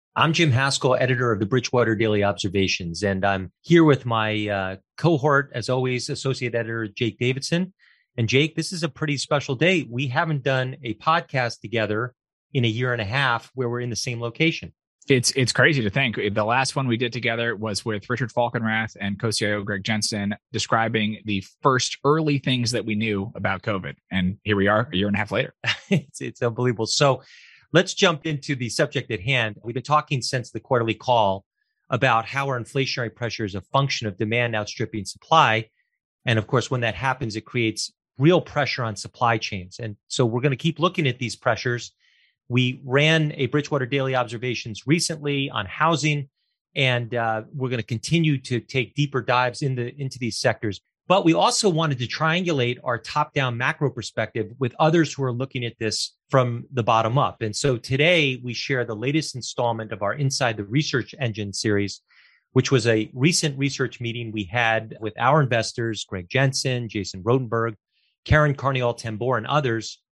I'm Jim Haskell, editor of the Bridgewater Daily Observations, and I'm here with my cohort, as always, associate editor Jake Davidson. And Jake, this is a pretty special day. We haven't done a podcast together in a year and a half where we're in the same location. It's crazy to think. The last one we did together was with Richard Falkenrath and co-CIO Greg Jensen, describing the first early things that we knew about COVID. And here we are a year and a half later. It's unbelievable. So let's jump into the subject at hand. We've been talking since the quarterly call about how our inflationary pressure is a function of demand outstripping supply. And of course, when that happens, it creates real pressure on supply chains. And so we're going to keep looking at these pressures. We ran a Bridgewater Daily Observations recently on housing, and we're going to continue to take deeper dives into these sectors. But we also wanted to triangulate our top-down macro perspective with others who are looking at this from the bottom up. And so today we share the latest installment of our Inside the Research Engine series, which was a recent research meeting we had with our investors, Greg Jensen, Jason Rotenberg, Karen Carniol-Tambor, and others,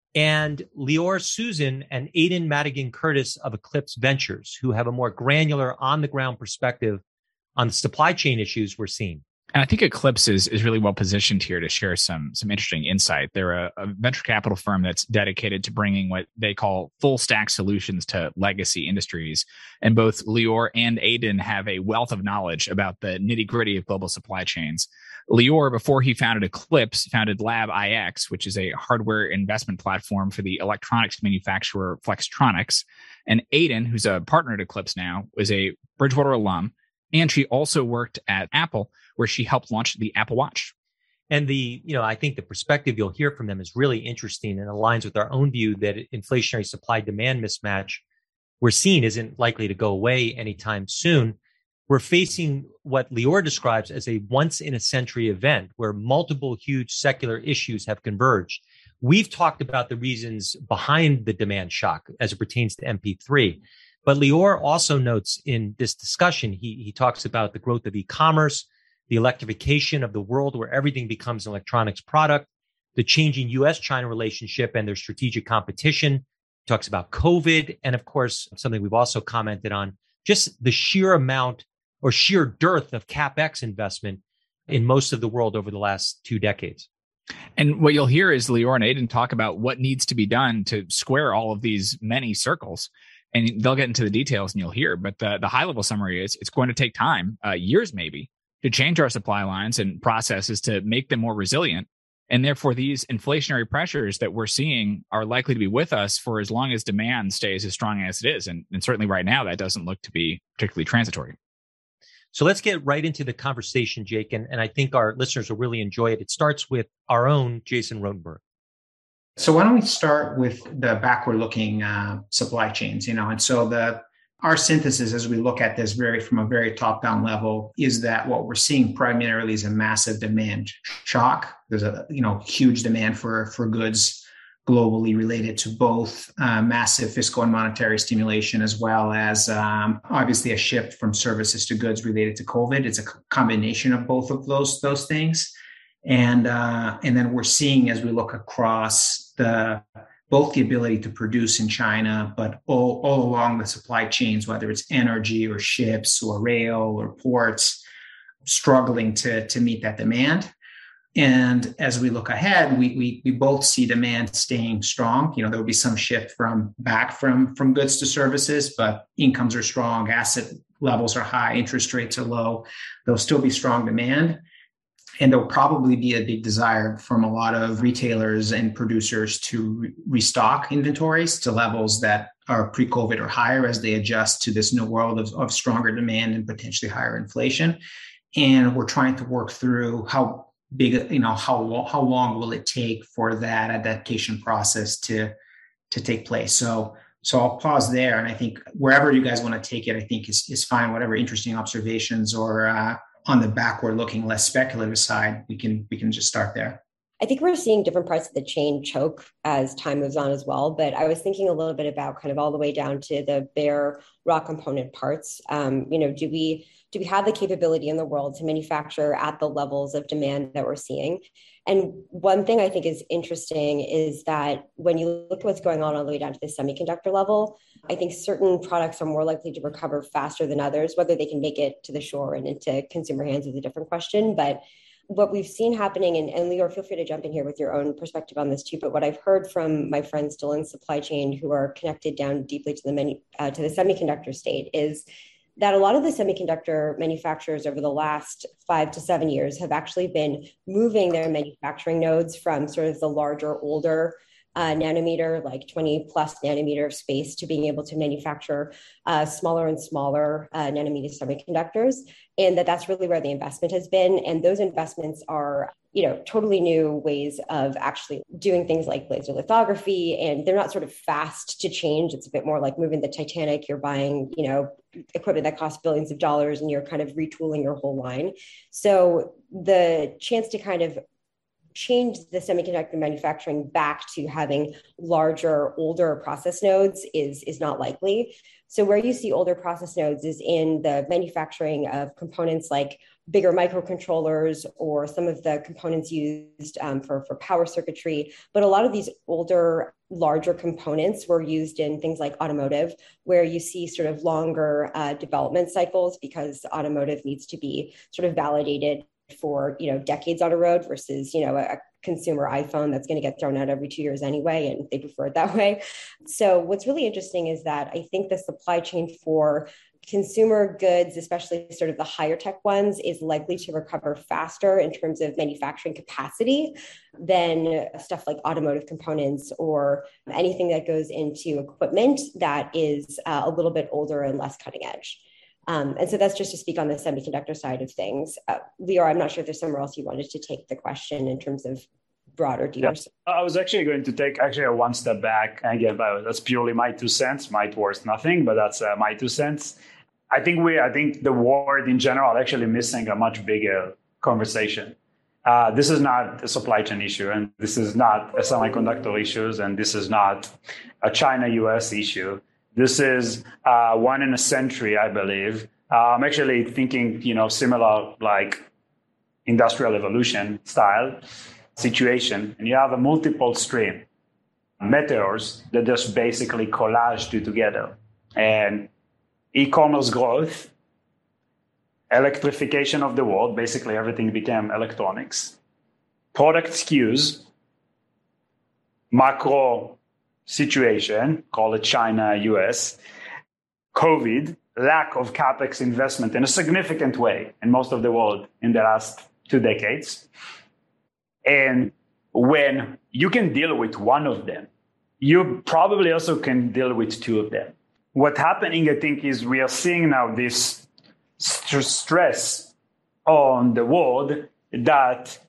and Lior Susan and Aidan Madigan Curtis of Eclipse Ventures, who have a more granular on-the-ground perspective on the supply chain issues we're seeing. And I think Eclipse is really well positioned here to share some interesting insight. They're a venture capital firm that's dedicated to bringing what they call full stack solutions to legacy industries. And both Lior and Aidan have a wealth of knowledge about the nitty gritty of global supply chains. Lior, before he founded Eclipse, founded Lab IX, which is a hardware investment platform for the electronics manufacturer Flextronics. And Aidan, who's a partner at Eclipse now, is a Bridgewater alum. And she also worked at Apple, where she helped launch the Apple Watch. And I think the perspective you'll hear from them is really interesting and aligns with our own view that inflationary supply demand mismatch we're seeing isn't likely to go away anytime soon. We're facing what Lior describes as a once in a century event where multiple huge secular issues have converged. We've talked about the reasons behind the demand shock as it pertains to MP3. But Lior also notes in this discussion, he talks about the growth of e-commerce, the electrification of the world where everything becomes an electronics product, the changing U.S.-China relationship and their strategic competition. He talks about COVID, and of course, something we've also commented on, just the sheer amount or sheer dearth of CapEx investment in most of the world over the last 2 decades. And what you'll hear is Lior and Aidan talk about what needs to be done to square all of these many circles. And they'll get into the details and you'll hear. But the high level summary is it's going to take time, years maybe, to change our supply lines and processes to make them more resilient. And therefore, these inflationary pressures that we're seeing are likely to be with us for as long as demand stays as strong as it is. And certainly right now, that doesn't look to be particularly transitory. So let's get right into the conversation, Jake. And I think our listeners will really enjoy it. It starts with our own Jason Rotenberg. So why don't we start with the backward-looking supply chains, and so our synthesis as we look at this from a very top-down level is that what we're seeing primarily is a massive demand shock. There's a huge demand for goods globally related to both massive fiscal and monetary stimulation, as well as obviously a shift from services to goods related to COVID. It's a combination of both of those things. And then we're seeing, as we look across both the ability to produce in China, but all along the supply chains, whether it's energy or ships or rail or ports, struggling to meet that demand. And as we look ahead, we both see demand staying strong. There will be some shift back from goods to services, but incomes are strong, asset levels are high, interest rates are low. There'll still be strong demand. And there'll probably be a big desire from a lot of retailers and producers to restock inventories to levels that are pre-COVID or higher as they adjust to this new world of stronger demand and potentially higher inflation. And we're trying to work through how long will it take for that adaptation process to take place. So I'll pause there. And I think wherever you guys want to take it, I think is fine. Whatever interesting observations or on the backward-looking, less speculative side, we can just start there. I think we're seeing different parts of the chain choke as time moves on as well. But I was thinking a little bit about kind of all the way down to the bare raw component parts. Do we do we have the capability in the world to manufacture at the levels of demand that we're seeing? And one thing I think is interesting is that when you look at what's going on all the way down to the semiconductor level, I think certain products are more likely to recover faster than others. Whether they can make it to the shore and into consumer hands is a different question. But what we've seen happening, and Lior, feel free to jump in here with your own perspective on this too, but what I've heard from my friends still in supply chain who are connected down deeply to the semiconductor state is that a lot of the semiconductor manufacturers over the last 5 to 7 years have actually been moving their manufacturing nodes from sort of the larger, older nanometer, like 20 plus nanometer of space, to being able to manufacture smaller and smaller nanometer semiconductors. And that's really where the investment has been. And those investments are, totally new ways of actually doing things like laser lithography. And they're not sort of fast to change. It's a bit more like moving the Titanic. You're buying, equipment that costs billions of dollars and you're kind of retooling your whole line. So the chance to kind of change the semiconductor manufacturing back to having larger, older process nodes is not likely. So where you see older process nodes is in the manufacturing of components like bigger microcontrollers or some of the components used for power circuitry. But a lot of these older, larger components were used in things like automotive, where you see sort of longer development cycles because automotive needs to be sort of validated for decades on a road versus a consumer iPhone that's going to get thrown out every 2 years anyway, and they prefer it that way. So what's really interesting is that I think the supply chain for consumer goods, especially sort of the higher tech ones, is likely to recover faster in terms of manufacturing capacity than stuff like automotive components or anything that goes into equipment that is a little bit older and less cutting edge. And so that's just to speak on the semiconductor side of things. Lior, I'm not sure if there's somewhere else you wanted to take the question in terms of broader dealers. Yeah. I was actually going to take a one step back. And again, that's purely my 2 cents, might worth nothing, but that's my 2 cents. I think the world in general are actually missing a much bigger conversation. This is not a supply chain issue, and this is not a semiconductor issues, and this is not a China-US issue. This is one in a century, I believe. I'm actually thinking, similar like industrial evolution style situation. And you have a multiple stream meteors that just basically collage together. And e-commerce growth, electrification of the world, basically everything became electronics. Product SKUs, macro situation, call it China, US, COVID, lack of CapEx investment in a significant way in most of the world in the last 2 decades. And when you can deal with one of them, you probably also can deal with 2 of them. What's happening, I think, is we are seeing now this stress on the world that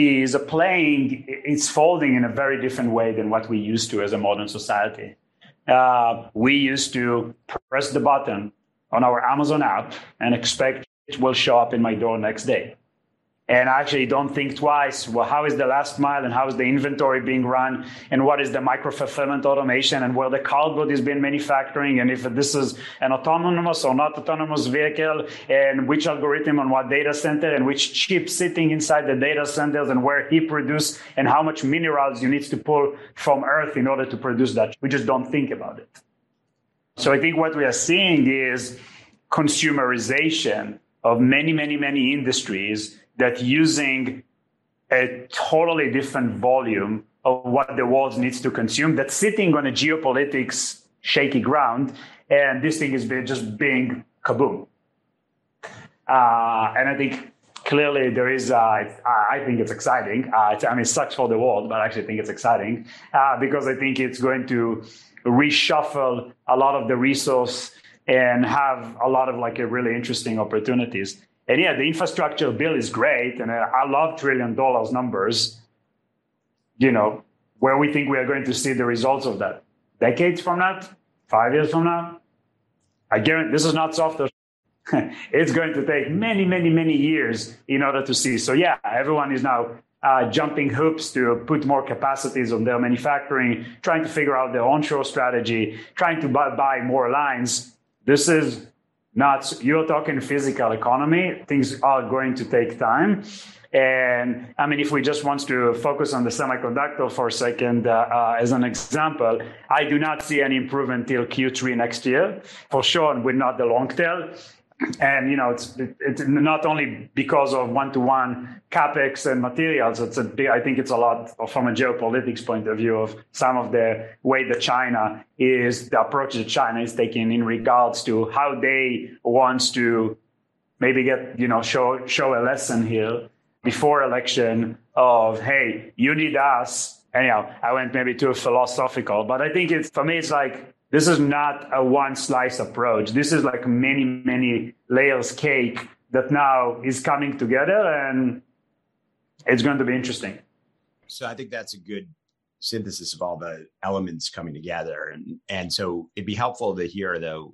it's folding in a very different way than what we used to as a modern society. We used to press the button on our Amazon app and expect it will show up in my door next day. And I actually don't think twice, well, how is the last mile and how is the inventory being run and what is the micro-fulfillment automation and where the cardboard is being manufacturing and if this is an autonomous or not autonomous vehicle and which algorithm on what data center and which chip sitting inside the data centers and where he produced and how much minerals you need to pull from earth in order to produce that. We just don't think about it. So I think what we are seeing is consumerization of many, many, many industries that using a totally different volume of what the world needs to consume, that's sitting on a geopolitics shaky ground, and this thing is just being kaboom. And I think clearly there is, I think it's exciting. It sucks for the world, but I actually think it's exciting because I think it's going to reshuffle a lot of the resource and have a lot of really interesting opportunities. And yeah, the infrastructure bill is great. And I love $1 trillion numbers, where we think we are going to see the results of that. Decades from now, 5 years from now, I guarantee this is not software. It's going to take many, many, many years in order to see. So yeah, everyone is now jumping hoops to put more capacities on their manufacturing, trying to figure out their onshore strategy, trying to buy more lines. This is you're talking physical economy. Things are going to take time. And I mean, if we just want to focus on the semiconductor for a second, as an example, I do not see any improvement till Q3 next year, for sure, and we're not the long tail. And, it's not only because of one-to-one capex and materials. I think it's a lot from a geopolitics point of view of some of the way that the approach that China is taking in regards to how they want to maybe show a lesson here before election of, hey, you need us. Anyhow, I went maybe too philosophical, but I think for me, it's like, this is not a one slice approach. This is like many, many layers cake that now is coming together, and it's going to be interesting. So I think that's a good synthesis of all the elements coming together. And so it'd be helpful to hear, though,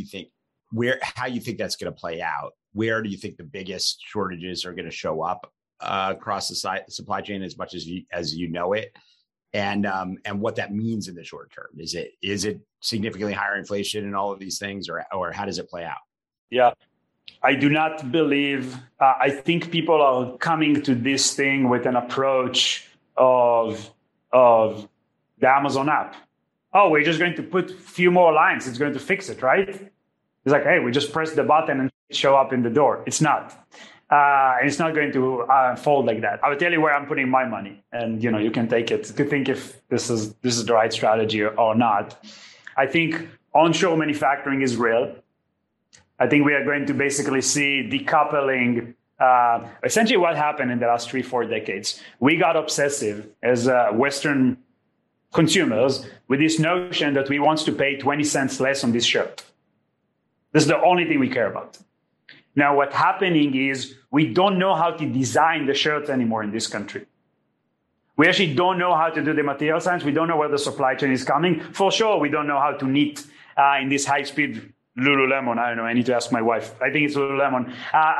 how you think that's going to play out. Where do you think the biggest shortages are going to show up across the supply chain as much as you know it? And what that means in the short term. Is it significantly higher inflation and all of these things, or how does it play out? Yeah, I do not believe. I think people are coming to this thing with an approach of the Amazon app. Oh, we're just going to put a few more lines. It's going to fix it, right? It's like, hey, we just press the button and show up in the door. It's not. And it's not going to unfold like that. I will tell you where I'm putting my money, and you can take it to think if this is the right strategy or not. I think onshore manufacturing is real. I think we are going to basically see decoupling. Essentially, what happened in the last 3-4 decades, we got obsessive as Western consumers with this notion that we want to pay 20 cents less on this shirt. This is the only thing we care about. Now, what's happening is we don't know how to design the shirts anymore in this country. We actually don't know how to do the material science. We don't know where the supply chain is coming. For sure, we don't know how to knit in this high-speed Lululemon. I don't know. I need to ask my wife. I think it's Lululemon.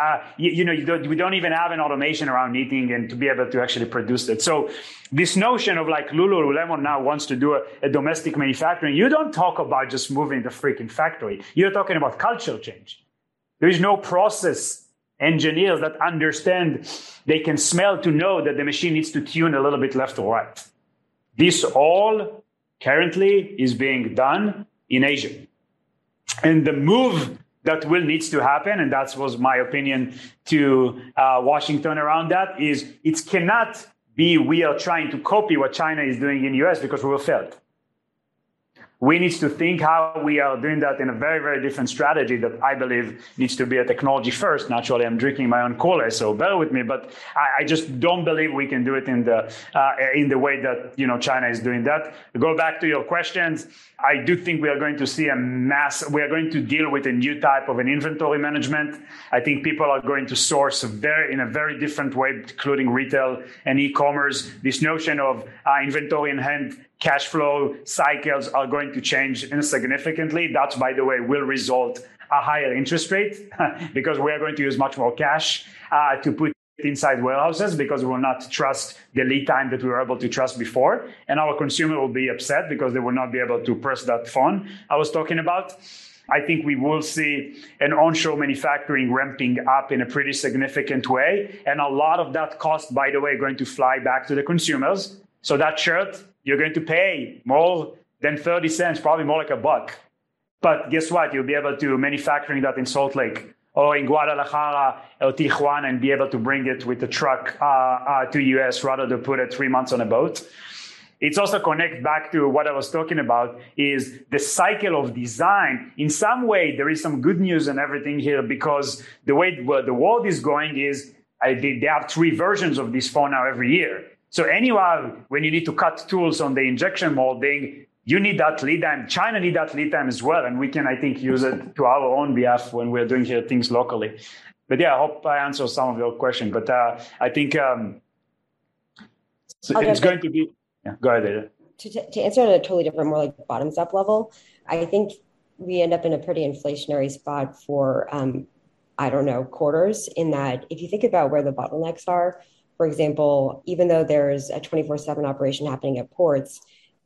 We don't even have an automation around knitting and to be able to actually produce it. So this notion of like Lululemon now wants to do a domestic manufacturing, you don't talk about just moving the freaking factory. You're talking about cultural change. There is no process engineers that understand, they can smell to know that the machine needs to tune a little bit left or right. This all currently is being done in Asia. And the move that will needs to happen, and that was my opinion to Washington around that, is it cannot be we are trying to copy what China is doing in the US because we will fail. We need to think how we are doing that in a very, very different strategy that I believe needs to be a technology first. Naturally, I'm drinking my own Cola, so bear with me. But I just don't believe we can do it in the way that China is doing that. To go back to your questions, I do think we are going to see we are going to deal with a new type of an inventory management. I think people are going to source in a very different way, including retail and e-commerce. This notion of inventory in hand, cash flow cycles are going to change significantly. That, by the way, will result a higher interest rate because we are going to use much more cash to put inside warehouses because we will not trust the lead time that we were able to trust before. And our consumer will be upset because they will not be able to press that phone I was talking about. I think we will see an onshore manufacturing ramping up in a pretty significant way. And a lot of that cost, by the way, going to fly back to the consumers. So that shirt, you're going to pay more than 30 cents, probably more like $1. But guess what? You'll be able to manufacturing that in Salt Lake or in Guadalajara or Tijuana and be able to bring it with the truck to US rather than put it 3 months on a boat. It's also connect back to what I was talking about is the cycle of design. In some way, there is some good news and everything here because the way the world is going is they have 3 versions of this phone now every year. So anyhow, when you need to cut tools on the injection molding, you need that lead time. China need that lead time as well. And we can, I think, use it to our own behalf when we're doing here things locally. But yeah, I hope I answered some of your question. But I think it's going to be... Yeah, go ahead, Ada. To answer at a totally different, more like bottoms up level, I think we end up in a pretty inflationary spot for, quarters in that if you think about where the bottlenecks are, for example, even though there's a 24/7 operation happening at ports,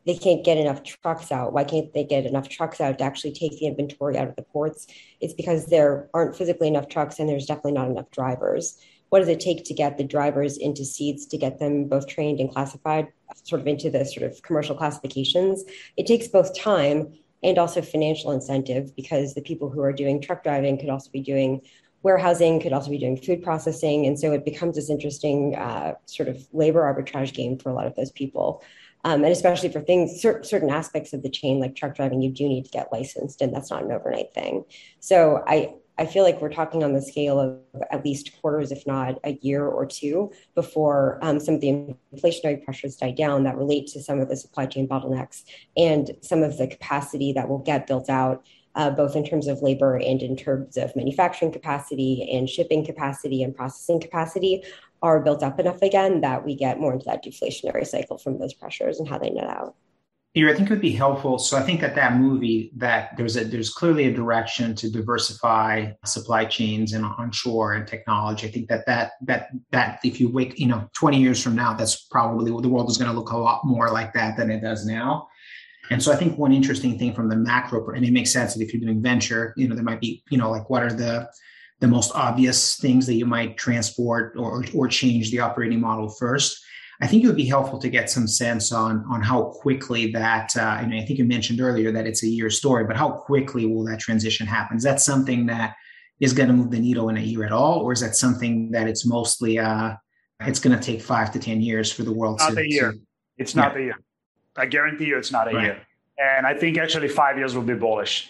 they can't get enough trucks out. Why can't they get enough trucks out to actually take the inventory out of the ports? It's because there aren't physically enough trucks and there's definitely not enough drivers. What does it take to get the drivers into seats, to get them both trained and classified sort of into the sort of commercial classifications? It takes both time and also financial incentive, because the people who are doing truck driving could also be doing warehousing, could also be doing food processing. And so it becomes this interesting sort of labor arbitrage game for a lot of those people. And especially for things, certain aspects of the chain, like truck driving, you do need to get licensed, and that's not an overnight thing. So I feel like we're talking on the scale of at least quarters, if not a year or two, before some of the inflationary pressures die down that relate to some of the supply chain bottlenecks and some of the capacity that will get built out, both in terms of labor and in terms of manufacturing capacity and shipping capacity and processing capacity, are built up enough again that we get more into that deflationary cycle from those pressures and how they net out. Here, I think it would be helpful. So I think that movie, that there's clearly a direction to diversify supply chains and onshore and technology. I think that if you wait, 20 years from now, that's probably the world is going to look a lot more like that than it does now. And so I think one interesting thing from the macro, and it makes sense that if you're doing venture, there might be, like what are the most obvious things that you might transport or change the operating model first. I think it would be helpful to get some sense on how quickly that, I think you mentioned earlier that it's a year story, but how quickly will that transition happen? Is that something that is going to move the needle in a year at all? Or is that something that it's mostly, it's going to take 5 to 10 years for the world to... Not a year. It's not a year. I guarantee you it's not a year. And I think actually 5 years will be bullish.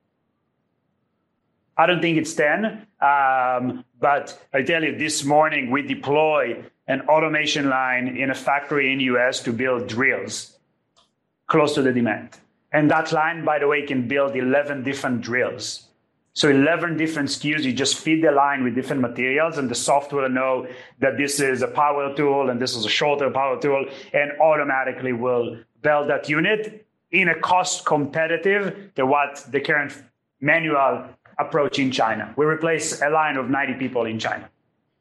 I don't think it's 10, but I tell you, this morning we deployed an automation line in a factory in US to build drills close to the demand. And that line, by the way, can build 11 different drills. So 11 different SKUs, you just feed the line with different materials, and the software will know that this is a power tool and this is a shorter power tool, and automatically will build that unit in a cost competitive to what the current manual approach in China. We replace a line of 90 people in China.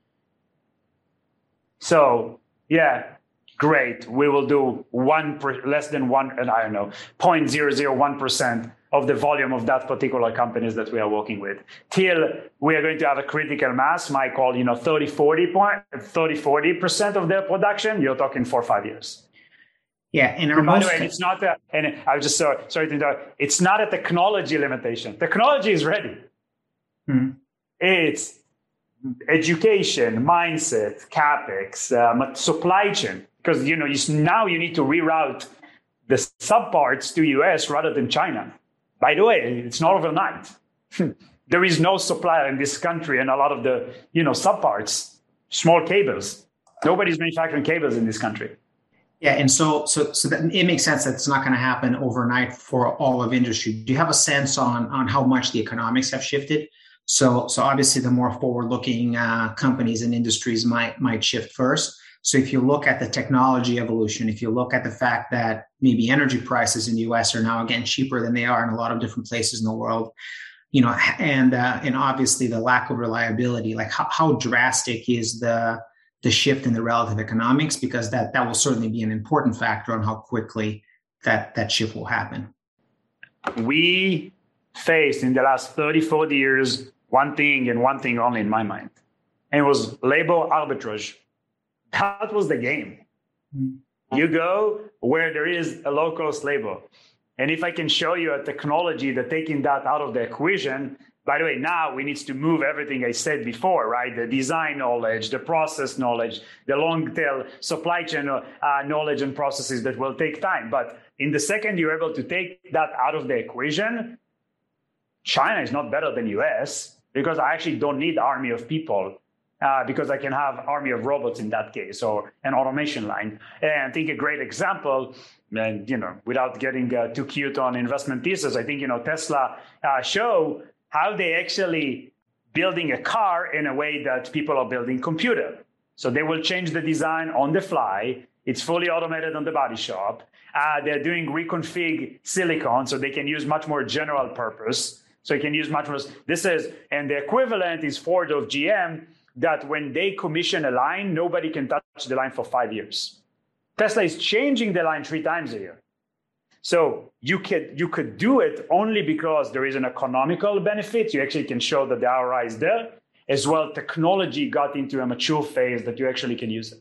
So, yeah, great. We will do less than 0.001% of the volume of that particular companies that we are working with. Till we are going to have a critical mass, might call, 30-40% of their production. You're talking 4 or 5 years. Yeah, and by the way, it's not that. And I was just sorry to interrupt. It's not a technology limitation. Technology is ready. Mm-hmm. It's education, mindset, capex, supply chain. Because now you need to reroute the subparts to US rather than China. By the way, it's not overnight. There is no supplier in this country, and a lot of the subparts, small cables. Nobody's manufacturing cables in this country. Yeah, and so that it makes sense that it's not going to happen overnight for all of industry. Do you have a sense on how much the economics have shifted? So obviously, the more forward-looking companies and industries might shift first. So if you look at the technology evolution, if you look at the fact that maybe energy prices in the US are now again cheaper than they are in a lot of different places in the world, and obviously the lack of reliability, like how drastic is the shift in the relative economics, because that will certainly be an important factor on how quickly that shift will happen. We faced in the last 30, 40 years one thing and one thing only in my mind, and it was labor arbitrage. That was the game. Mm-hmm. You go where there is a low-cost labor. And if I can show you a technology that taking that out of the equation, by the way, now we need to move everything I said before, right? The design knowledge, the process knowledge, the long-tail supply chain knowledge and processes that will take time. But in the second you're able to take that out of the equation, China is not better than US, because I actually don't need an army of people, because I can have army of robots in that case, or an automation line. And I think a great example, and without getting too cute on investment thesis, I think Tesla show how they actually building a car in a way that people are building computer. So they will change the design on the fly. It's fully automated on the body shop. They're doing reconfig silicon, so they can use much more general purpose. So you can use much more. And the equivalent is Ford of GM, that when they commission a line, nobody can touch the line for 5 years. Tesla is changing the line 3 times a year. So you could do it only because there is an economical benefit. You actually can show that the ROI is there. As well, technology got into a mature phase that you actually can use it.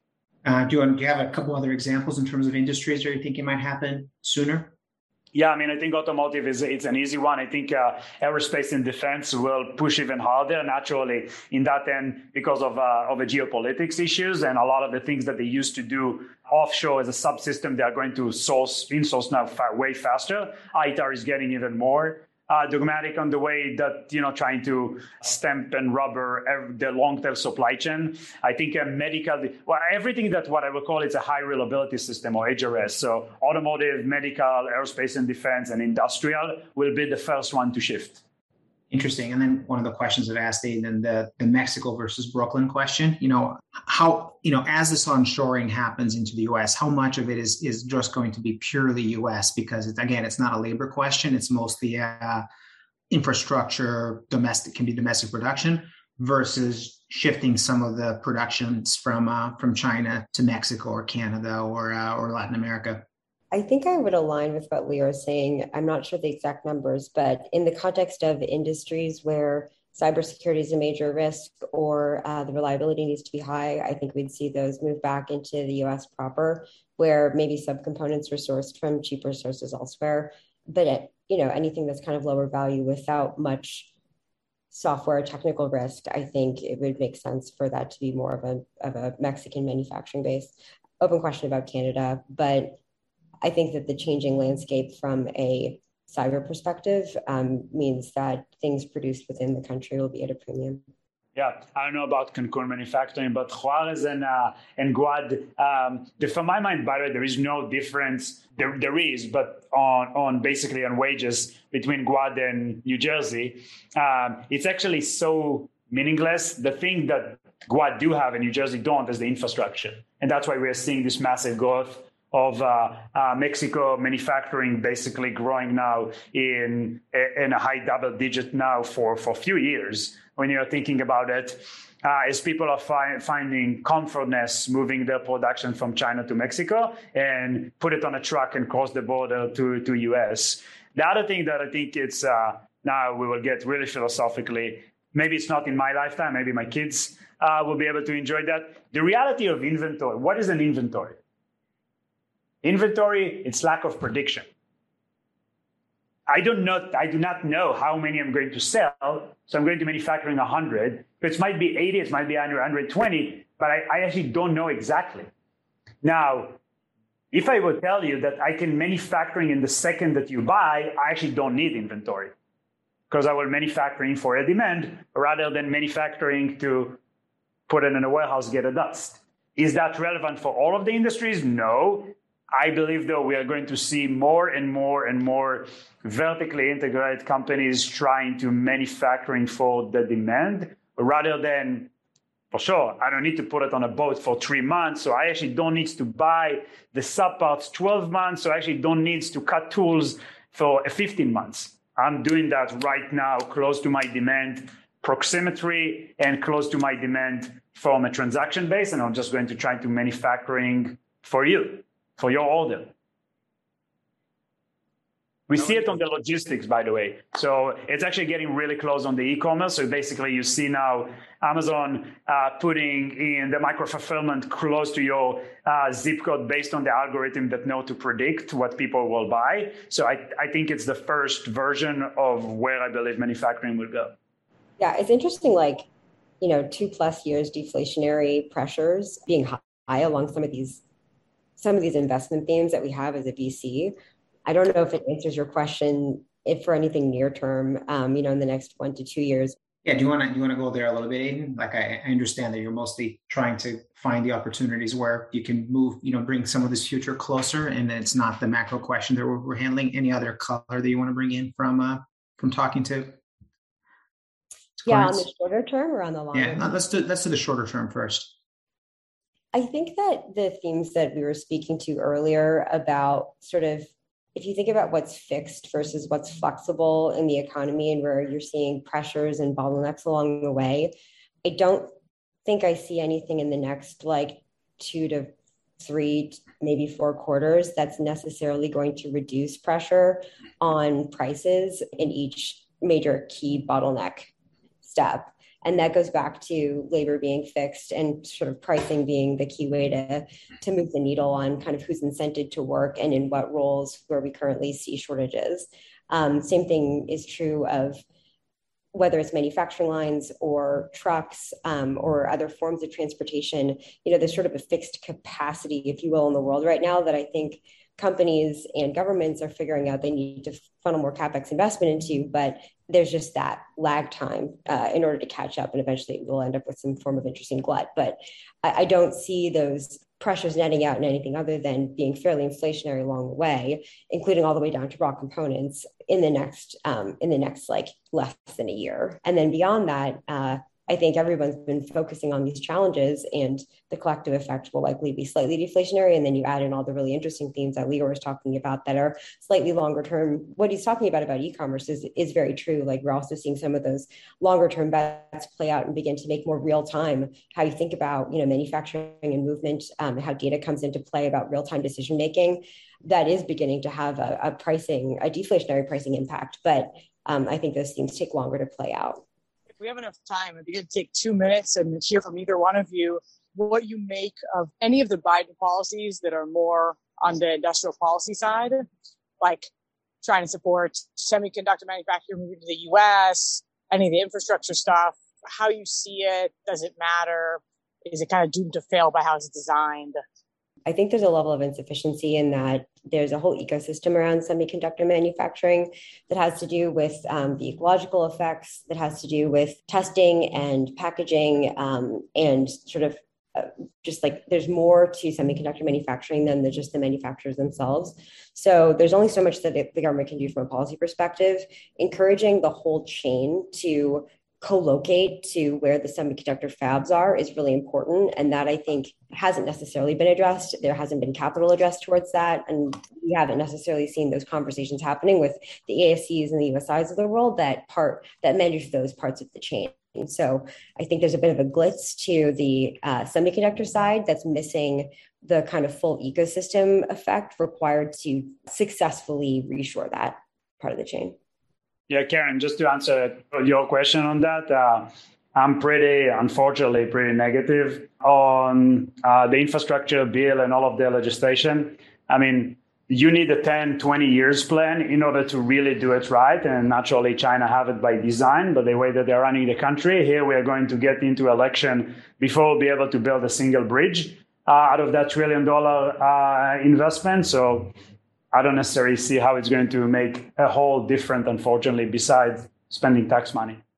Do you have a couple other examples in terms of industries where you think it might happen sooner? Yeah, I mean, I think automotive it's an easy one. I think aerospace and defense will push even harder naturally in that end because of the geopolitics issues and a lot of the things that they used to do offshore as a subsystem. They are going to in-source now way faster. ITAR is getting even more dogmatic on the way that, trying to stamp and rubber the long-tail supply chain. I think everything that what I would call it's a high reliability system or HRS. So automotive, medical, aerospace and defense, and industrial will be the first one to shift. Interesting. And then one of the questions I've asked Aidan, the Mexico versus Brooklyn question, how, as this onshoring happens into the US, how much of it is just going to be purely US? Because it's not a labor question. It's mostly infrastructure, domestic production versus shifting some of the productions from China to Mexico or Canada or Latin America. I think I would align with what Lior is saying. I'm not sure the exact numbers, but in the context of industries where cybersecurity is a major risk or the reliability needs to be high, I think we'd see those move back into the US proper, where maybe subcomponents are sourced from cheaper sources elsewhere. But anything that's kind of lower value without much software technical risk, I think it would make sense for that to be more of a Mexican manufacturing base. Open question about Canada, but I think that the changing landscape from a cyber perspective means that things produced within the country will be at a premium. Yeah, I don't know about Cancun manufacturing, but Juarez and Guad, from my mind, by the way, there is no difference. There is, but on basically on wages between Guad and New Jersey, it's actually so meaningless. The thing that Guad do have and New Jersey don't is the infrastructure. And that's why we're seeing this massive growth of Mexico manufacturing basically growing now in a high double digit now for a few years when you're thinking about it, as people are finding comfortness moving their production from China to Mexico and put it on a truck and cross the border to US. The other thing that I think it's now we will get really philosophically, maybe it's not in my lifetime, maybe my kids will be able to enjoy that. The reality of inventory, what is an inventory? Inventory, it's lack of prediction. I do not know how many I'm going to sell, so I'm going to manufacturing 100. It might be 80, it might be 100, 120, but I actually don't know exactly. Now, if I will tell you that I can manufacturing in the second that you buy, I actually don't need inventory because I will manufacturing for a demand rather than manufacturing to put it in a warehouse, get a dust. Is that relevant for all of the industries? No. I believe, though, we are going to see more and more and more vertically integrated companies trying to manufacturing for the demand rather than, for sure, I don't need to put it on a boat for 3 months. So I actually don't need to buy the subparts 12 months. So I actually don't need to cut tools for 15 months. I'm doing that right now, close to my demand proximity and close to my demand from a transaction base. And I'm just going to try to manufacturing for you. For your order. We see it on the logistics, by the way. So it's actually getting really close on the e-commerce. So basically you see now Amazon putting in the micro-fulfillment close to your zip code based on the algorithm that know to predict what people will buy. So I think it's the first version of where I believe manufacturing will go. Yeah, it's interesting, 2+ years deflationary pressures being high along some of these investment themes that we have as a VC. I don't know if it answers your question if for anything near term, in the next 1 to 2 years. Yeah, do you want to go there a little bit, Aidan? I understand that you're mostly trying to find the opportunities where you can move, bring some of this future closer, and it's not the macro question that we're handling. Any other color that you want to bring in from talking to? Yeah, on the shorter term or on the longer? Yeah, let's do the shorter term first. I think that the themes that we were speaking to earlier about sort of, if you think about what's fixed versus what's flexible in the economy and where you're seeing pressures and bottlenecks along the way, I don't think I see anything in the next 2 to 3, maybe 4 quarters, that's necessarily going to reduce pressure on prices in each major key bottleneck step. And that goes back to labor being fixed and sort of pricing being the key way to move the needle on kind of who's incented to work and in what roles where we currently see shortages. Same thing is true of whether it's manufacturing lines or trucks or other forms of transportation. There's sort of a fixed capacity, if you will, in the world right now that I think companies and governments are figuring out they need to funnel more CapEx investment into, but there's just that lag time in order to catch up, and eventually we'll end up with some form of interesting glut. But I don't see those pressures netting out in anything other than being fairly inflationary along the way, including all the way down to raw components in the next like less than a year. And then beyond that, I think everyone's been focusing on these challenges, and the collective effect will likely be slightly deflationary. And then you add in all the really interesting themes that Lior was talking about that are slightly longer term. What he's talking about e-commerce is very true. Like, we're also seeing some of those longer term bets play out and begin to make more real time how you think about manufacturing and movement, how data comes into play about real time decision making. That is beginning to have a deflationary pricing impact. But I think those themes take longer to play out. If we have enough time, if you could take 2 minutes and hear from either one of you what you make of any of the Biden policies that are more on the industrial policy side, like trying to support semiconductor manufacturing moving to the US, any of the infrastructure stuff, how you see it, does it matter? Is it kind of doomed to fail by how it's designed? I think there's a level of insufficiency in that there's a whole ecosystem around semiconductor manufacturing that has to do with the ecological effects, that has to do with testing and packaging, and sort of just like there's more to semiconductor manufacturing than just the manufacturers themselves. So there's only so much that the government can do from a policy perspective. Encouraging the whole chain to co-locate to where the semiconductor fabs are is really important. And that, I think, hasn't necessarily been addressed. There hasn't been capital addressed towards that. And we haven't necessarily seen those conversations happening with the ASCs and the USIs of the world that manage those parts of the chain. And so I think there's a bit of a glitz to the semiconductor side that's missing the kind of full ecosystem effect required to successfully reshore that part of the chain. Yeah, Karen, just to answer your question on that, I'm unfortunately pretty negative on the infrastructure bill and all of the legislation. I mean, you need a 10, 20 years plan in order to really do it right. And naturally, China have it by design, but the way that they're running the country, here we are going to get into election before we'll be able to build a single bridge out of that $1 trillion investment. So I don't necessarily see how it's going to make a whole different, unfortunately, besides spending tax money.